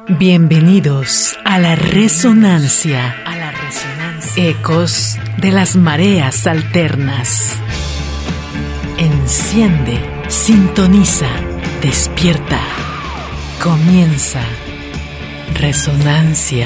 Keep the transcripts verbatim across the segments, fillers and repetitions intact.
Bienvenidos a la resonancia, a la resonancia. Ecos de las mareas alternas. Enciende, sintoniza, despierta. Comienza Resonancia.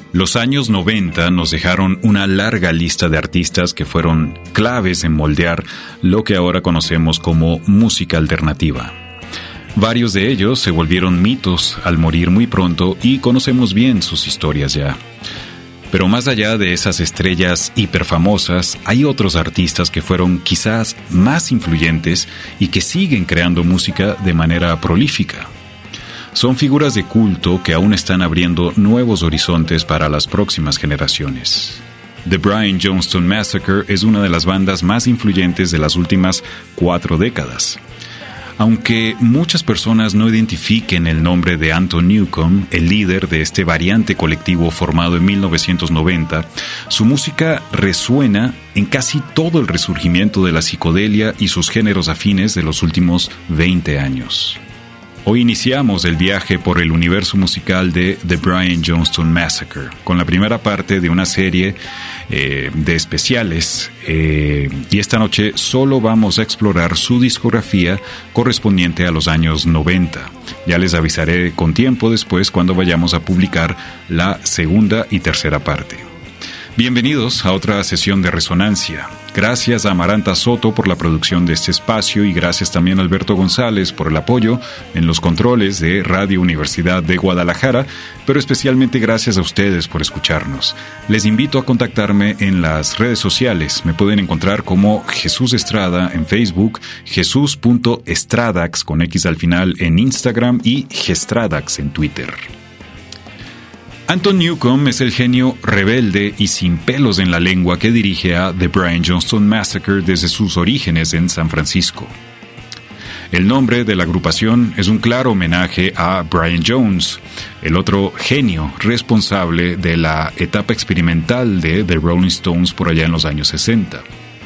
Los años noventa nos dejaron una larga lista de artistas que fueron claves en moldear lo que ahora conocemos como música alternativa. Varios de ellos se volvieron mitos al morir muy pronto y conocemos bien sus historias ya. Pero más allá de esas estrellas hiperfamosas, hay otros artistas que fueron quizás más influyentes y que siguen creando música de manera prolífica. Son figuras de culto que aún están abriendo nuevos horizontes para las próximas generaciones. The Brian Jonestown Massacre es una de las bandas más influyentes de las últimas cuatro décadas. Aunque muchas personas no identifiquen el nombre de Anton Newcombe, el líder de este variante colectivo formado en mil novecientos noventa, su música resuena en casi todo el resurgimiento de la psicodelia y sus géneros afines de los últimos veinte años. Hoy iniciamos el viaje por el universo musical de The Brian Jonestown Massacre, con la primera parte de una serie eh, de especiales, eh, y esta noche solo vamos a explorar su discografía correspondiente a los años noventa. Ya les avisaré con tiempo después cuando vayamos a publicar la segunda y tercera parte. Bienvenidos a otra sesión de Resonancia. Gracias a Amaranta Soto por la producción de este espacio y gracias también a Alberto González por el apoyo en los controles de Radio Universidad de Guadalajara, pero especialmente gracias a ustedes por escucharnos. Les invito a contactarme en las redes sociales. Me pueden encontrar como Jesús Estrada en Facebook, jesús punto estradax con X al final en Instagram y Gestradax en Twitter. Anton Newcombe es el genio rebelde y sin pelos en la lengua que dirige a The Brian Jonestown Massacre desde sus orígenes en San Francisco. El nombre de la agrupación es un claro homenaje a Brian Jones, el otro genio responsable de la etapa experimental de The Rolling Stones por allá en los años sesenta.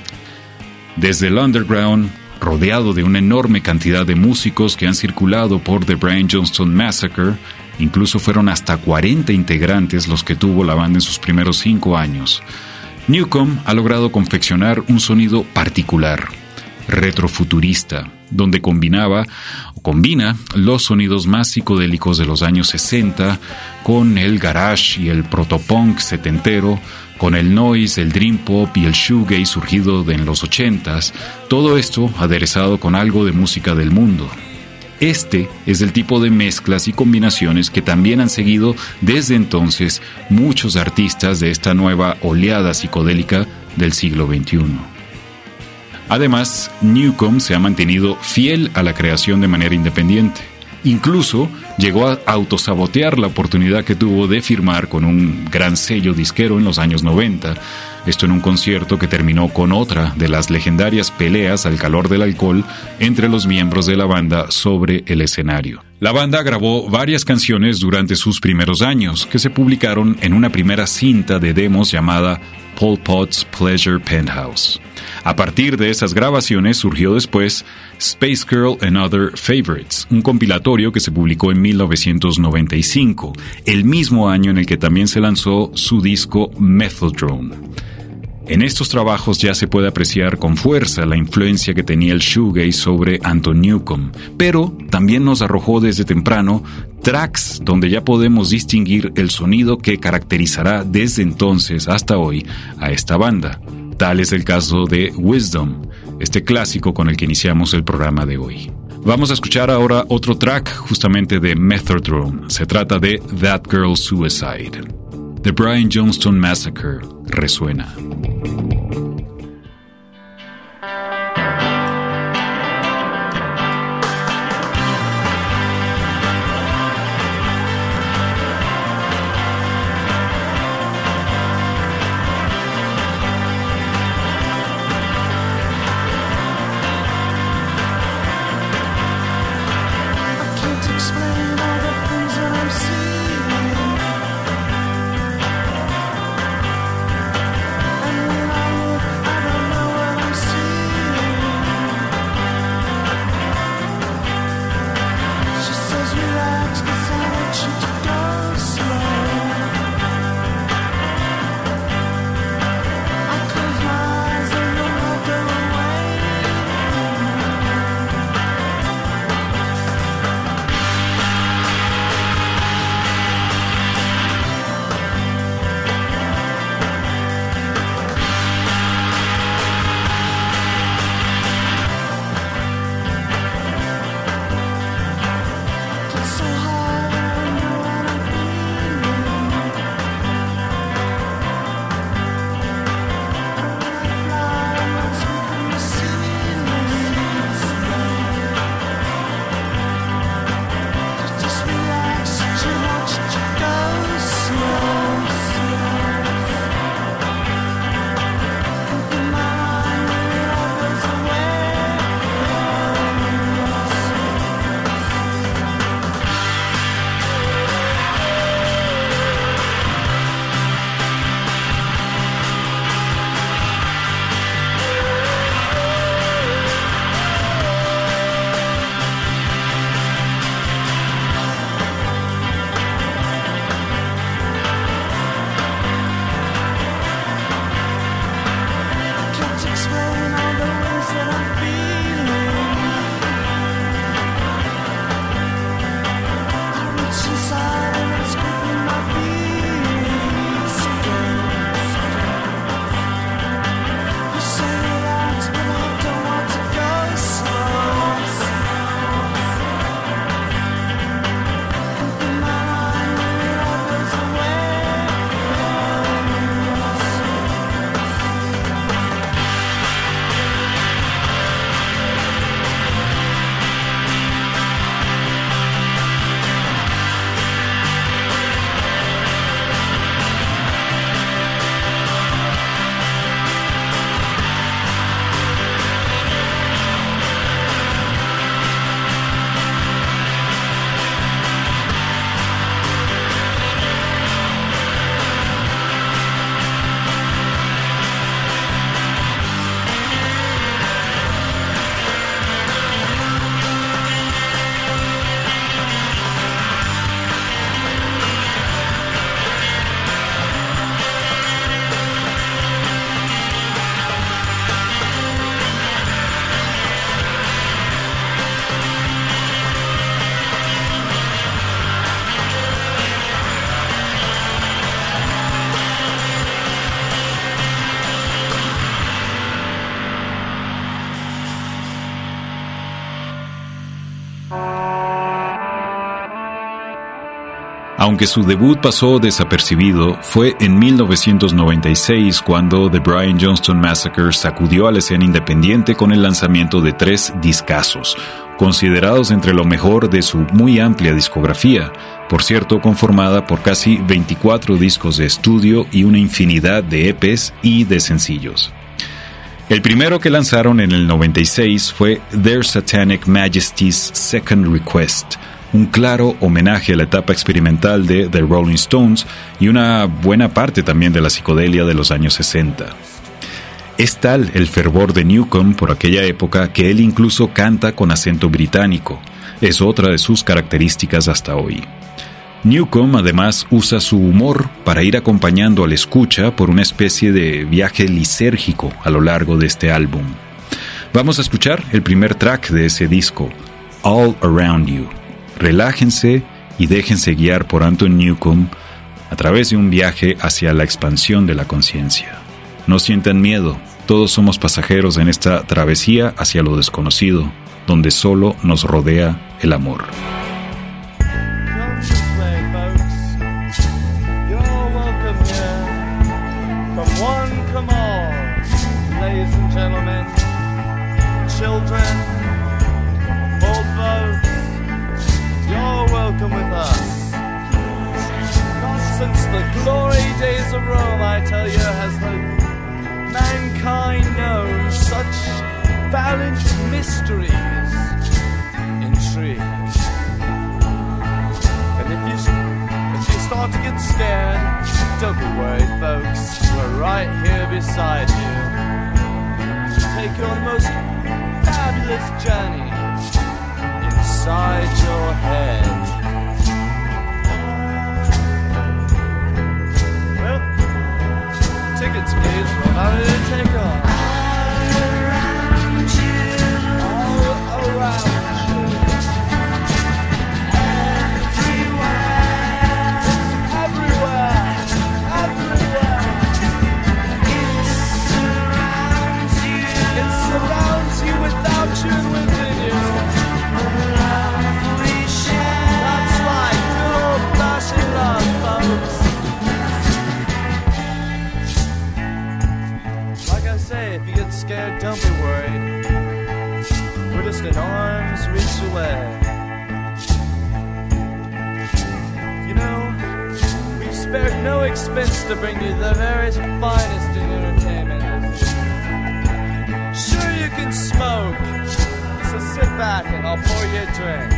Desde el underground, rodeado de una enorme cantidad de músicos que han circulado por The Brian Jonestown Massacre, incluso fueron hasta cuarenta integrantes los que tuvo la banda en sus primeros cinco años. Newcombe ha logrado confeccionar un sonido particular, retrofuturista, donde combinaba o combina los sonidos más psicodélicos de los años sesenta con el garage y el protopunk setentero, con el noise, el dream pop y el shoegaze surgido de en los ochentas, todo esto aderezado con algo de música del mundo. Este es el tipo de mezclas y combinaciones que también han seguido desde entonces muchos artistas de esta nueva oleada psicodélica del siglo veintiuno. Además, Newcombe se ha mantenido fiel a la creación de manera independiente. Incluso llegó a autosabotear la oportunidad que tuvo de firmar con un gran sello disquero en los años noventa, esto en un concierto que terminó con otra de las legendarias peleas al calor del alcohol entre los miembros de la banda sobre el escenario. La banda grabó varias canciones durante sus primeros años, que se publicaron en una primera cinta de demos llamada Pol Pot's Pleasure Penthouse. A partir de esas grabaciones surgió después Space Girl and Other Favorites, un compilatorio que se publicó en mil novecientos noventa y cinco, el mismo año en el que también se lanzó su disco Methodrome. En estos trabajos ya se puede apreciar con fuerza la influencia que tenía el shoegaze sobre Anton Newcombe, pero también nos arrojó desde temprano tracks donde ya podemos distinguir el sonido que caracterizará desde entonces hasta hoy a esta banda. Tal es el caso de Wisdom, este clásico con el que iniciamos el programa de hoy. Vamos a escuchar ahora otro track justamente de Methodrome. Se trata de That Girl Suicide. The Brian Jonestown Massacre resuena. And Aunque su debut pasó desapercibido, fue en mil novecientos noventa y seis cuando The Brian Johnston Massacre sacudió a la escena independiente con el lanzamiento de tres discazos, considerados entre lo mejor de su muy amplia discografía, por cierto conformada por casi veinticuatro discos de estudio y una infinidad de E Pes y de sencillos. El primero que lanzaron en el noventa y seis fue Their Satanic Majesty's Second Request, un claro homenaje a la etapa experimental de The Rolling Stones y una buena parte también de la psicodelia de los años sesenta. Es tal el fervor de Newcomb por aquella época que él incluso canta con acento británico. Es otra de sus características hasta hoy. Newcomb además usa su humor para ir acompañando al escucha por una especie de viaje lisérgico a lo largo de este álbum. Vamos a escuchar el primer track de ese disco, All Around You. Relájense y déjense guiar por Anton Newcomb a través de un viaje hacia la expansión de la conciencia. No sientan miedo, todos somos pasajeros en esta travesía hacia lo desconocido, donde solo nos rodea el amor. Welcome with us. Not since the glory days of Rome, I tell you, has the mankind known such balanced mysteries, intrigue. And if you if you start to get scared, don't be worried, folks. We're right here beside you. Take you on the most fabulous journey inside your head. Tickets, please. How did it take off? All around you. All around you. Everywhere. Everywhere. Everywhere. It surrounds you. It surrounds you without you and within you. That's right. Good old-fashioned love, folks. If you get scared, don't be worried. We're just an arm's reach away. You know, we've spared no expense to bring you the very finest in entertainment. Sure, you can smoke, so sit back and I'll pour you a drink.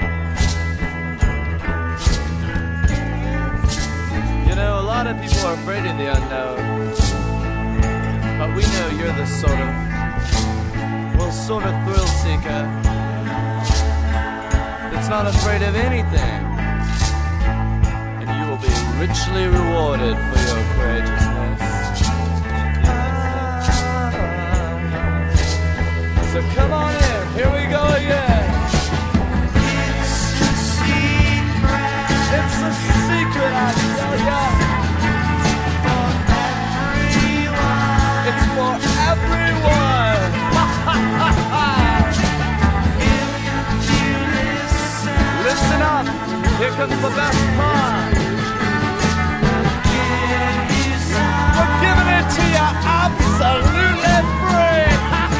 You know, a lot of people are afraid of the unknown. But we know you're the sort of, well, sort of thrill seeker that's not afraid of anything. And you will be richly rewarded for your courageousness. So come on in, here we go again. It's a secret. It's a secret, I tell ya. It's for everyone. If you listen, listen up. Here comes the best part. We're giving it to you absolutely free.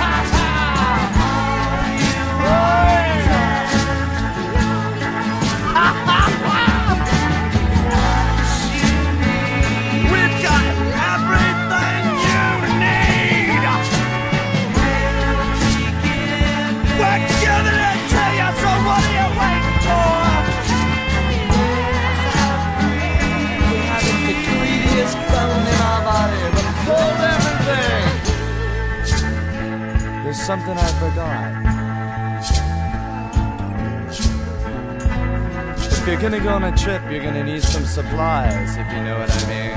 We've got everything you need. We're giving it to you, so what are you waiting for? We haven't the greediest bone in our body, but hold everything. There's something I forgot. If you're gonna go on a trip, you're gonna need some supplies, if you know what I mean.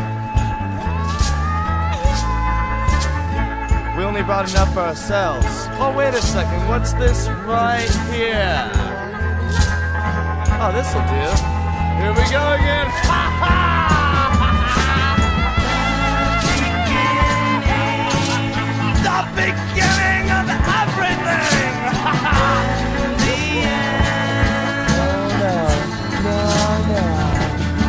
We only brought enough for ourselves. Oh, wait a second, what's this right here? Oh, this'll do. Here we go again. Ha ha! The beginning of everything! The end. No, no, no, no.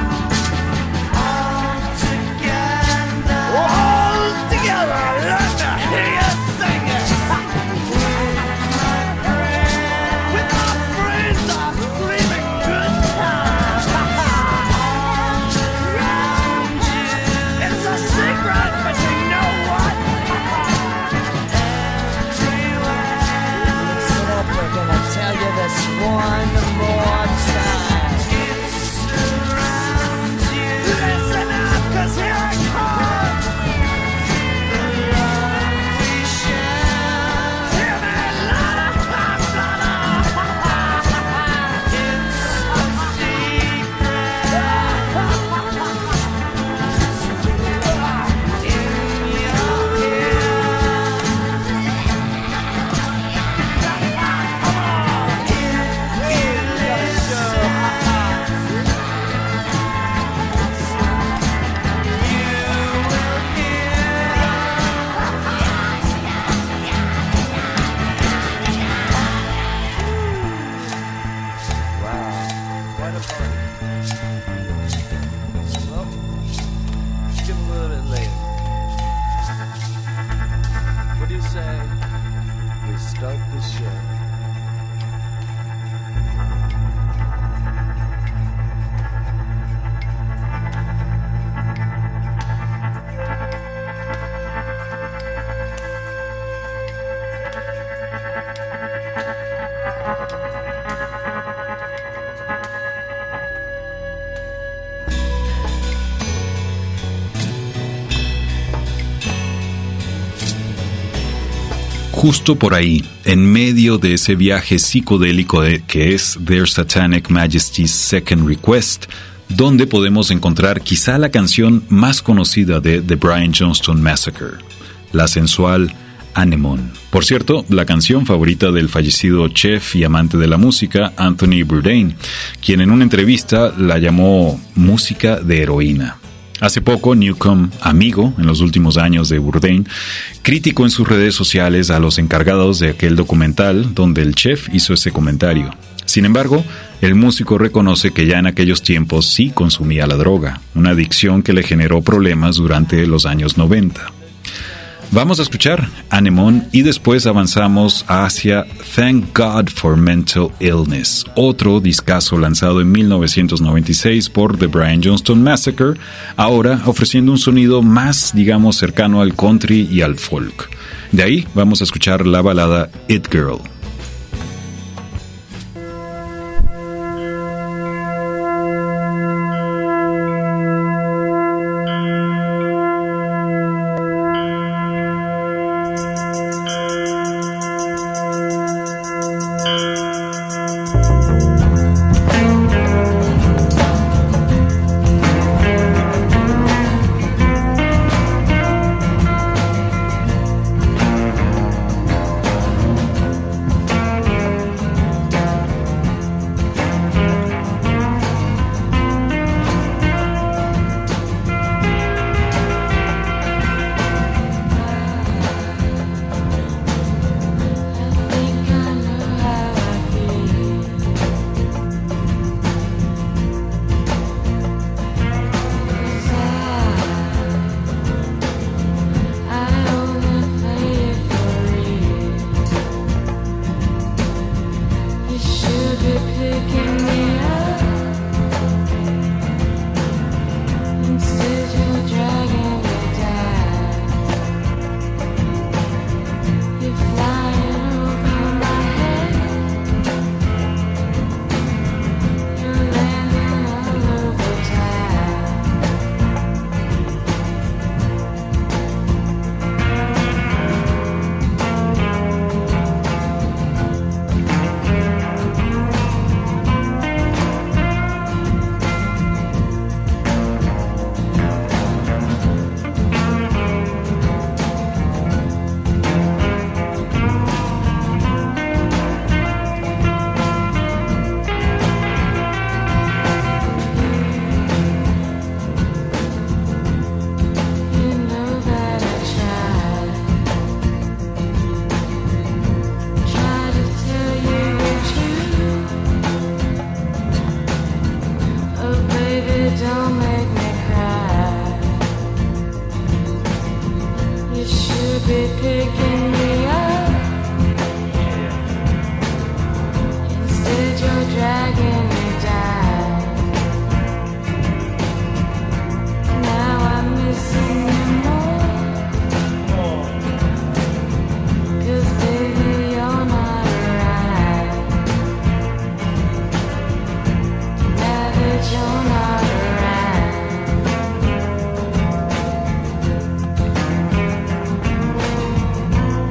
Justo por ahí, en medio de ese viaje psicodélico de, que es Their Satanic Majesty's Second Request, donde podemos encontrar quizá la canción más conocida de The Brian Johnston Massacre, la sensual Anemone. Por cierto, la canción favorita del fallecido chef y amante de la música, Anthony Bourdain, quien en una entrevista la llamó música de heroína. Hace poco, Newcomb, amigo en los últimos años de Bourdain, criticó en sus redes sociales a los encargados de aquel documental donde el chef hizo ese comentario. Sin embargo, el músico reconoce que ya en aquellos tiempos sí consumía la droga, una adicción que le generó problemas durante los años noventa. Vamos a escuchar Anemone y después avanzamos hacia Thank God for Mental Illness, otro discazo lanzado en mil novecientos noventa y seis por The Brian Johnston Massacre, ahora ofreciendo un sonido más, digamos, cercano al country y al folk. De ahí vamos a escuchar la balada It Girl. You're not around.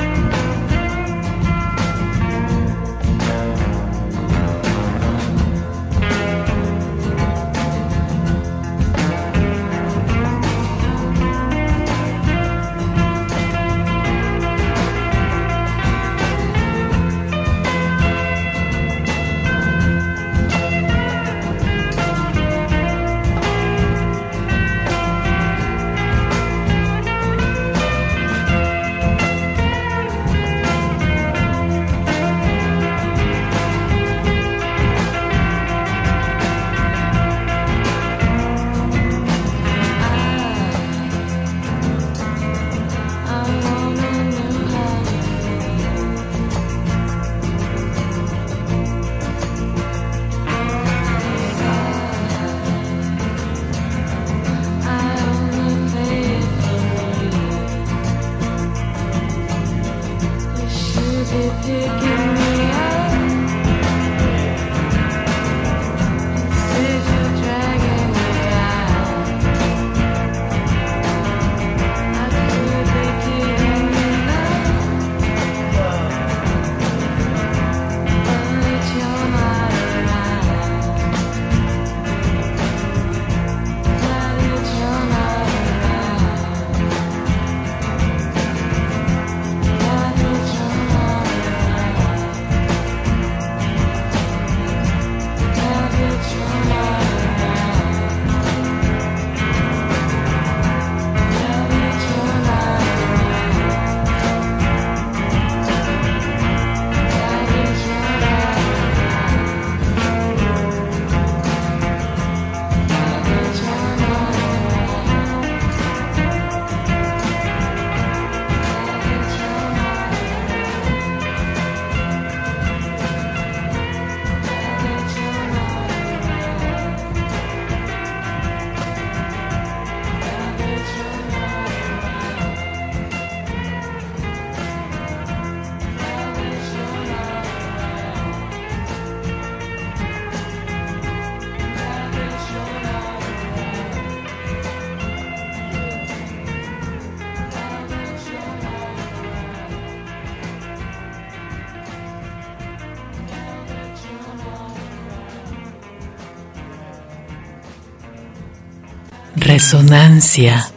Resonancia.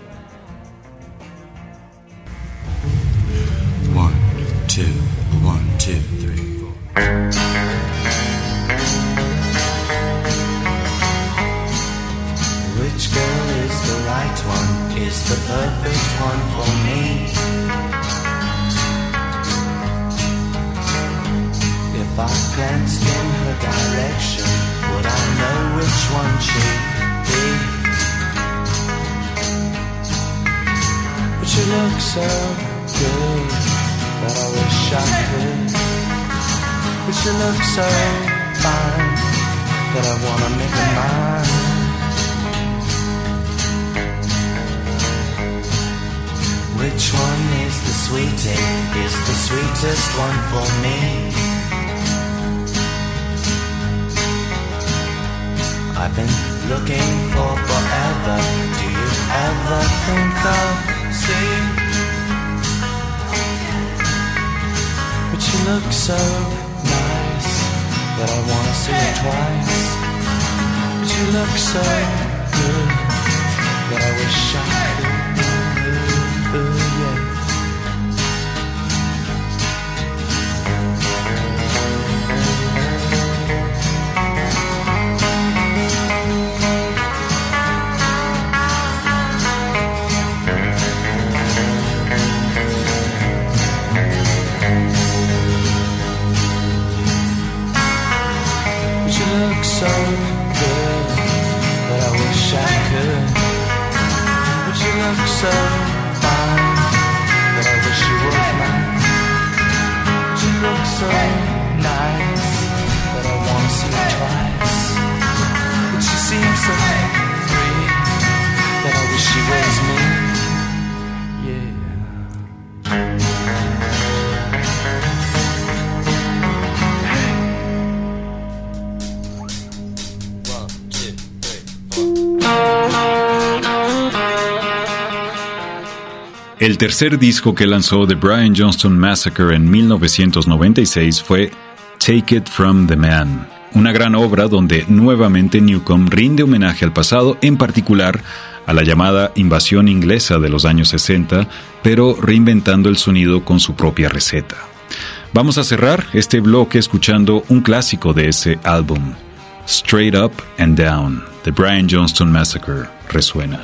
One, two, one, two, three, four. Which girl is the right one? Is the perfect one for me? If I glanced in her direction, would I know which one she'd be? But she looks so good that I wish I could. But she looks so fine that I wanna make her mine. Which one is the sweetest? Is the sweetest one for me? I've been looking for forever. Do you ever think I'll see? But she looks so nice that I wanna see her twice. But she looks so good that I wish I could. Ooh, yeah. So good that I wish I could. But she looks so fine that I wish she was mine. She looks so nice that I want to see her twice. But she seems so free that I wish she was me. Yeah. El tercer disco que lanzó The Brian Johnston Massacre en mil novecientos noventa y seis fue Take It From The Man, una gran obra donde nuevamente Newcomb rinde homenaje al pasado, en particular a la llamada invasión inglesa de los años sesenta, pero reinventando el sonido con su propia receta. Vamos a cerrar este bloque escuchando un clásico de ese álbum, Straight Up and Down, The Brian Johnston Massacre. Resuena.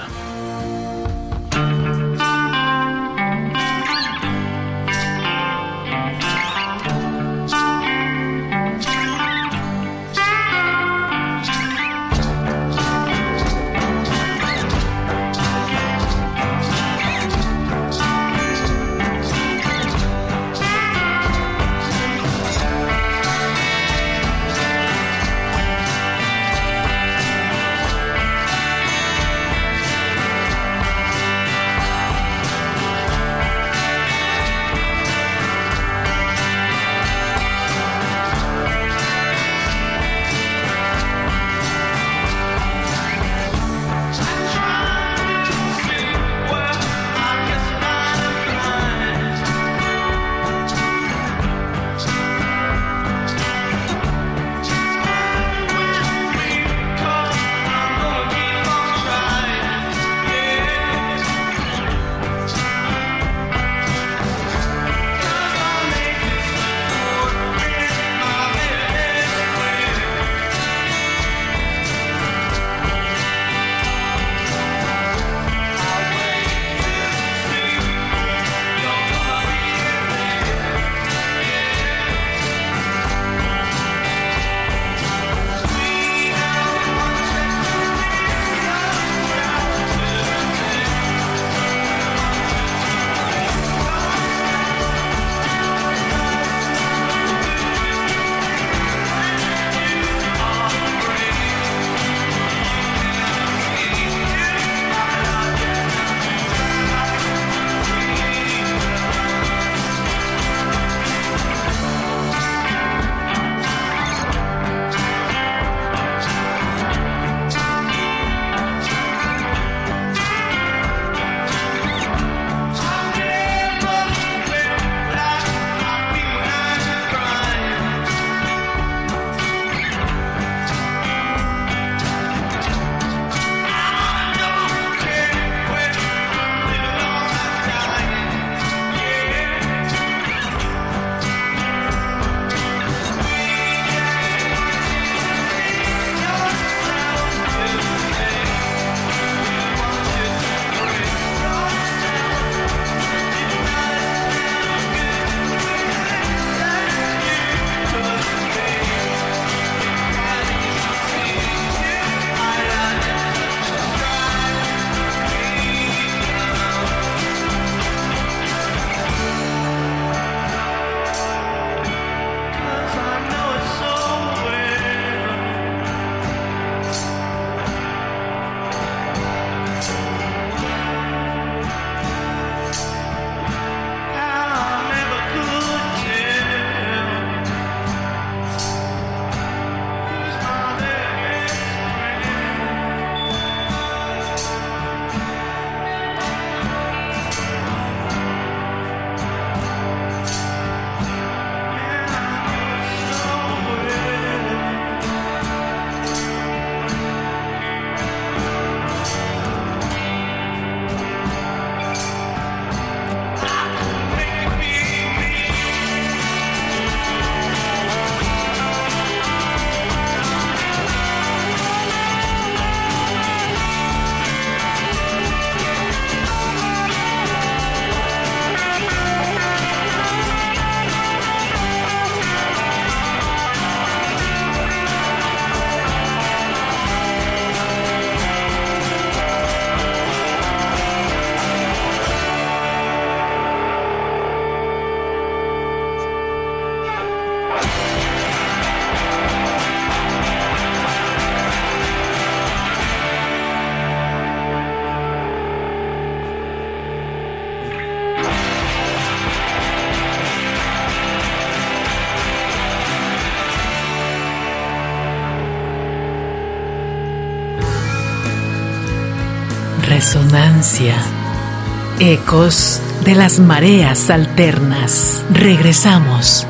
Resonancia. Ecos de las mareas alternas. Regresamos.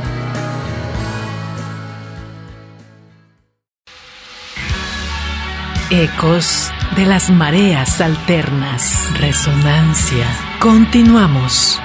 Ecos de las mareas alternas. Resonancia. Continuamos.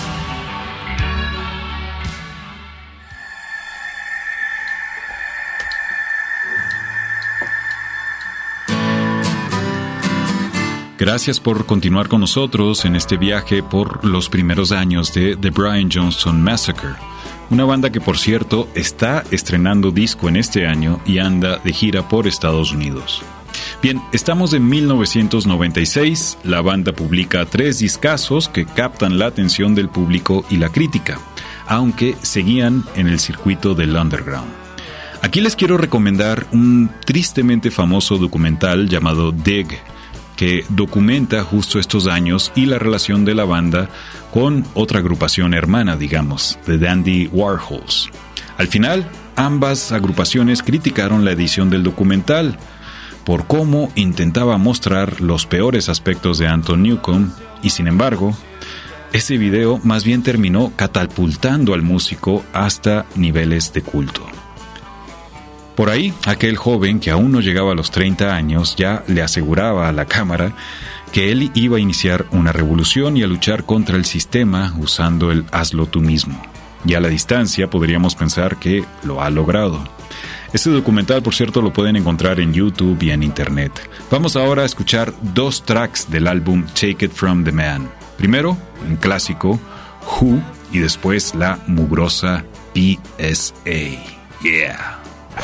Gracias por continuar con nosotros en este viaje por los primeros años de The Brian Johnston Massacre, una banda que, por cierto, está estrenando disco en este año y anda de gira por Estados Unidos. Bien, estamos en mil novecientos noventa y seis, la banda publica tres discazos que captan la atención del público y la crítica, aunque seguían en el circuito del underground. Aquí les quiero recomendar un tristemente famoso documental llamado Dig, que documenta justo estos años y la relación de la banda con otra agrupación hermana, digamos, The Dandy Warhols. Al final, ambas agrupaciones criticaron la edición del documental por cómo intentaba mostrar los peores aspectos de Anton Newcombe, y sin embargo, ese video más bien terminó catapultando al músico hasta niveles de culto. Por ahí, aquel joven que aún no llegaba a los treinta años ya le aseguraba a la cámara que él iba a iniciar una revolución y a luchar contra el sistema usando el hazlo tú mismo. Y a la distancia podríamos pensar que lo ha logrado. Este documental, por cierto, lo pueden encontrar en YouTube y en Internet. Vamos ahora a escuchar dos tracks del álbum Take It From The Man. Primero, un clásico, Who, y después la mugrosa P S A. Yeah.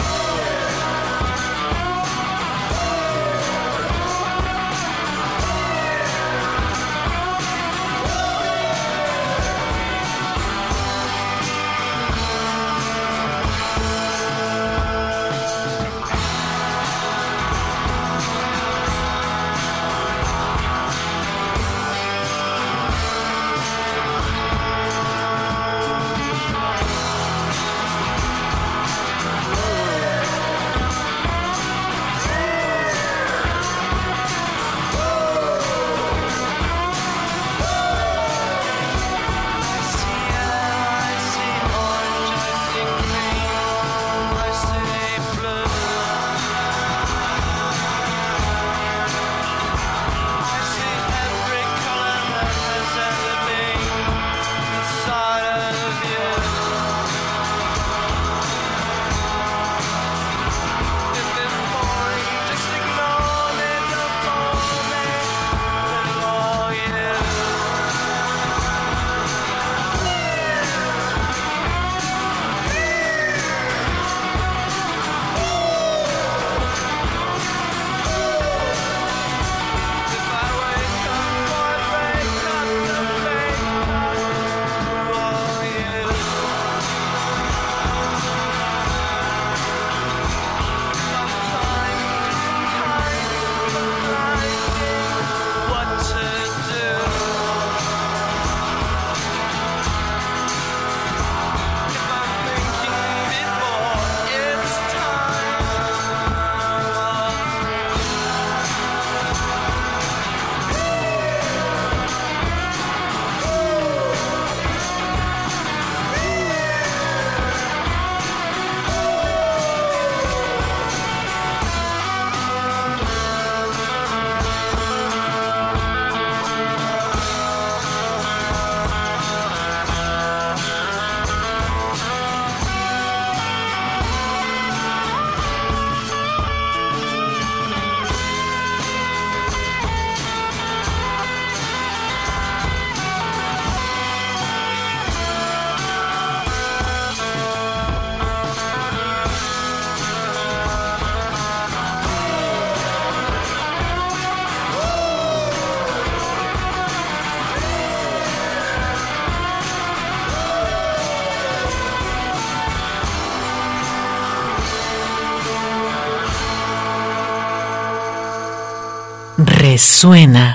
Resuena.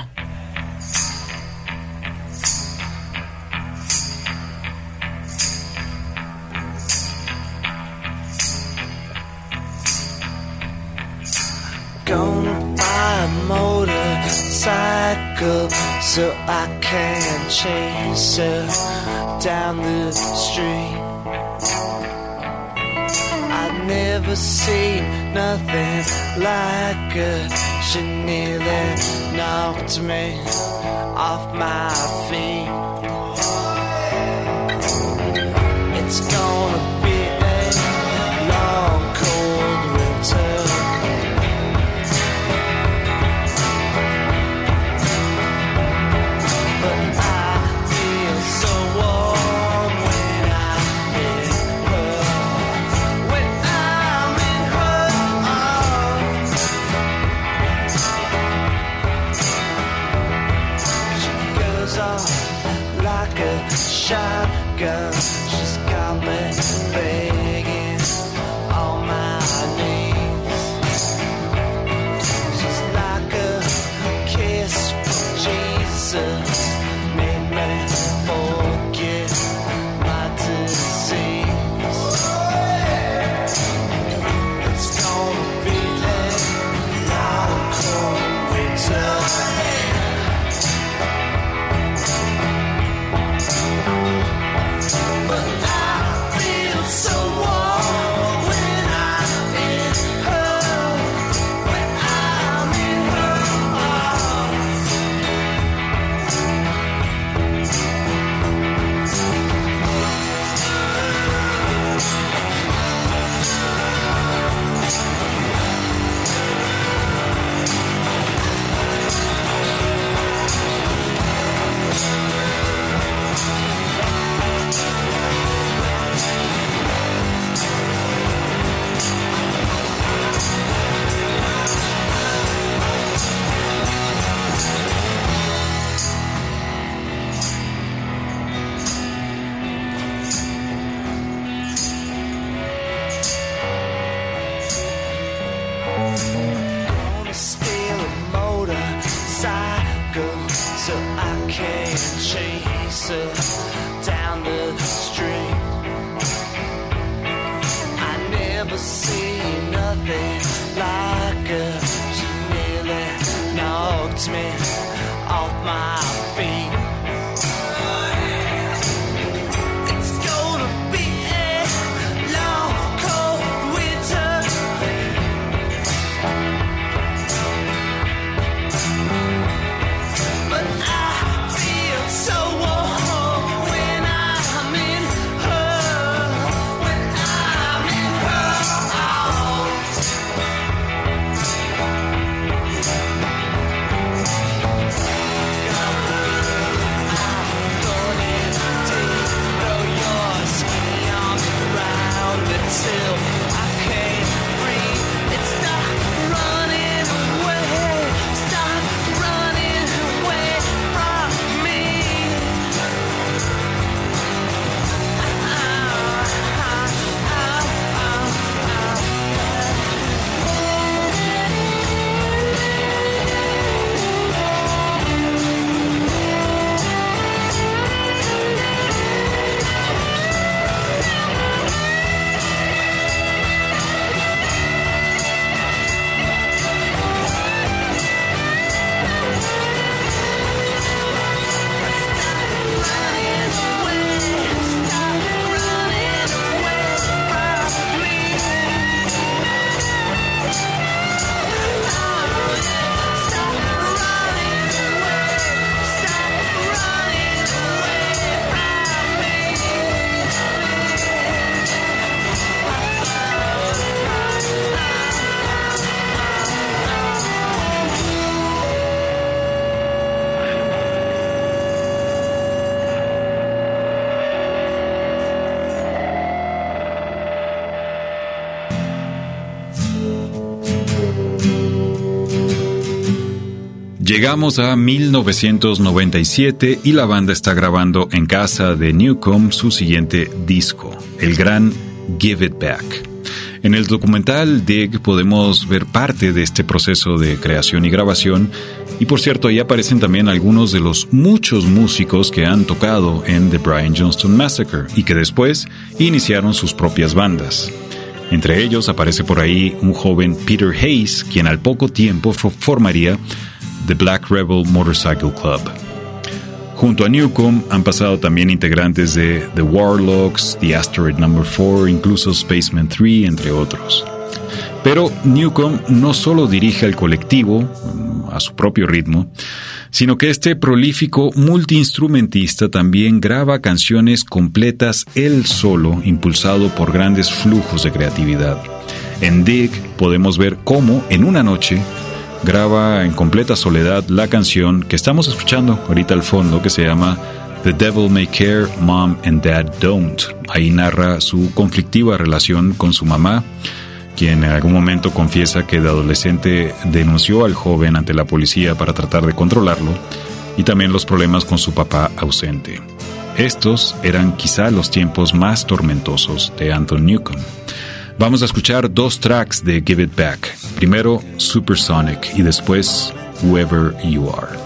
Gonna buy a motorcycle cycle so I can chase her down the street. I've never seen nothing like her. She nearly knocked me off my feet. It's gonna be a long, cold winter. But I feel so warm when I'm in her. When I'm in her arms. She goes off like a shotgun. She's got me begging on my knees. She's like a kiss from Jesus, made me forget my disease. It's gonna be a long, cold winter. But I feel so warm when I'm in her, when I'm in her arms. Gonna steal a motorcycle so I can chase her down the street. I never see nothing like her. She nearly knocked me off my feet. It's gonna be a long, cold winter. But I feel so warm when I'm in her, when I'm in her arms. Llegamos a mil novecientos noventa y siete y la banda está grabando en casa de Newcomb su siguiente disco, el gran Give It Back. En el documental Dig podemos ver parte de este proceso de creación y grabación, y por cierto ahí aparecen también algunos de los muchos músicos que han tocado en The Brian Johnston Massacre y que después iniciaron sus propias bandas. Entre ellos aparece por ahí un joven Peter Hayes, quien al poco tiempo formaría The Black Rebel Motorcycle Club. Junto a Newcomb han pasado también integrantes de The Warlocks, The Asteroid Number four, incluso Spaceman tres, entre otros. Pero Newcomb no solo dirige al colectivo, a su propio ritmo, sino que este prolífico multiinstrumentista también graba canciones completas él solo, impulsado por grandes flujos de creatividad. En Dig podemos ver cómo, en una noche, graba en completa soledad la canción que estamos escuchando ahorita al fondo, que se llama The Devil May Care, Mom and Dad Don't. Ahí narra su conflictiva relación con su mamá, quien en algún momento confiesa que de adolescente denunció al joven ante la policía para tratar de controlarlo, y también los problemas con su papá ausente. Estos eran quizá los tiempos más tormentosos de Anton Newcomb. Vamos a escuchar dos tracks de Give It Back. Primero Supersonic y después Whoever You Are.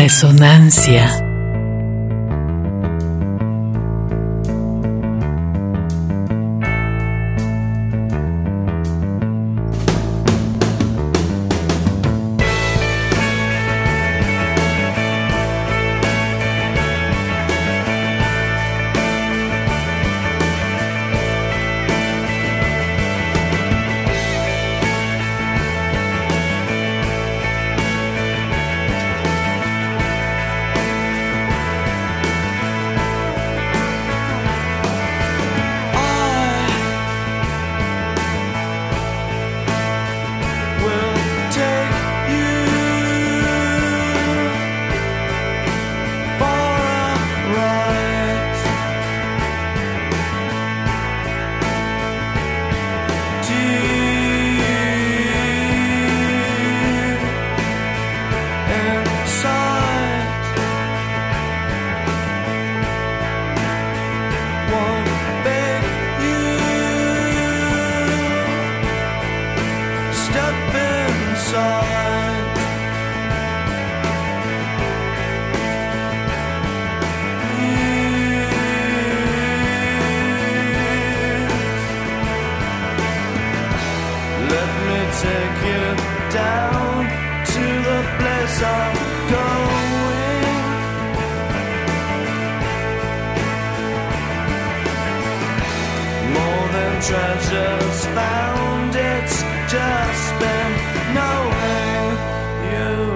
Resonancia. Treasures found, it's just been knowing you.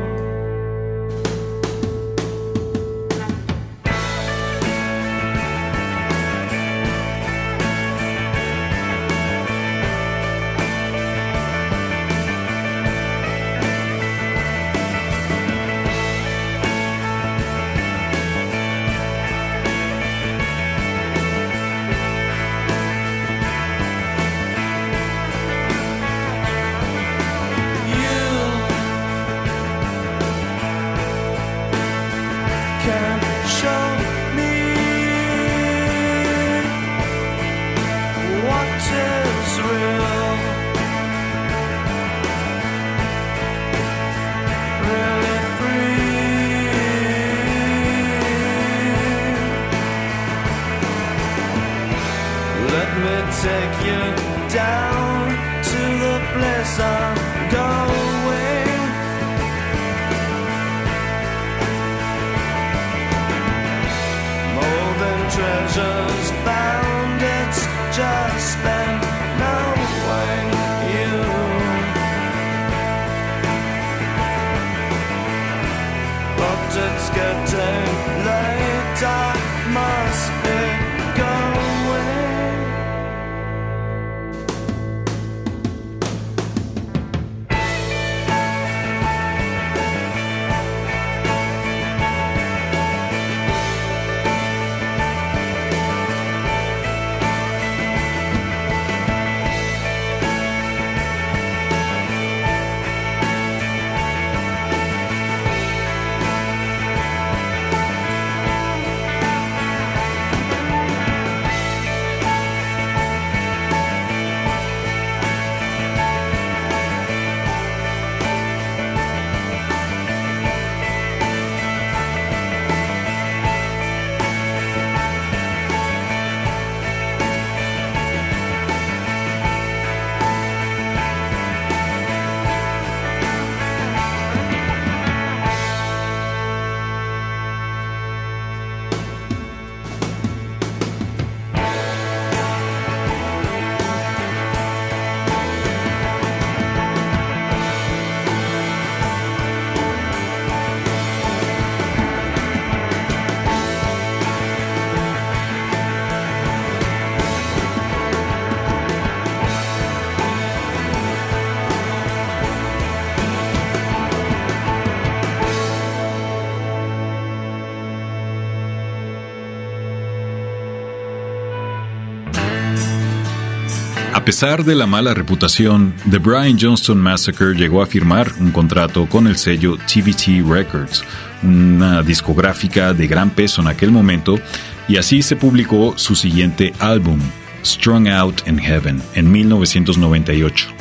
Take you down to the place I'm going. More than treasures found, it's just been knowing you. But it's getting late, I must be going. A pesar de la mala reputación, The Brian Johnston Massacre llegó a firmar un contrato con el sello T V T Records, una discográfica de gran peso en aquel momento, y así se publicó su siguiente álbum, Strung Out in Heaven, en mil novecientos noventa y ocho.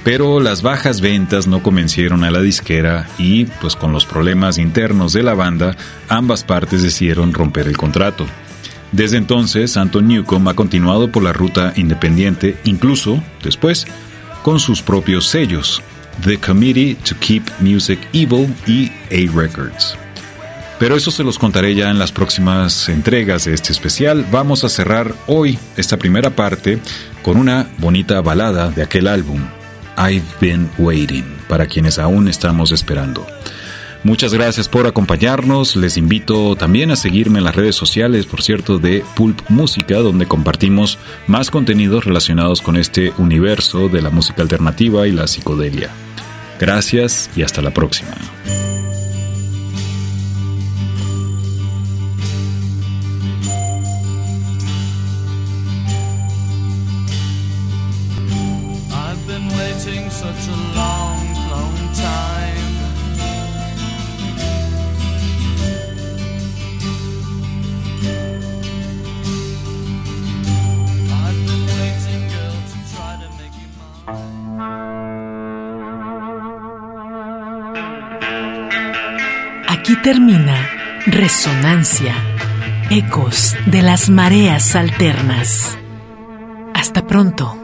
Pero las bajas ventas no convencieron a la disquera y, pues con los problemas internos de la banda, ambas partes decidieron romper el contrato. Desde entonces, Anton Newcombe ha continuado por la ruta independiente, incluso, después, con sus propios sellos, The Committee to Keep Music Evil y A Records. Pero eso se los contaré ya en las próximas entregas de este especial. Vamos a cerrar hoy esta primera parte con una bonita balada de aquel álbum, I've Been Waiting, para quienes aún estamos esperando. Muchas gracias por acompañarnos. Les invito también a seguirme en las redes sociales, por cierto, de Pulp Música, donde compartimos más contenidos relacionados con este universo de la música alternativa y la psicodelia. Gracias y hasta la próxima. Such a long, long time. I've been waiting, girl, to try to make you mine. Aquí termina Resonancia, ecos de las mareas alternas. Hasta pronto.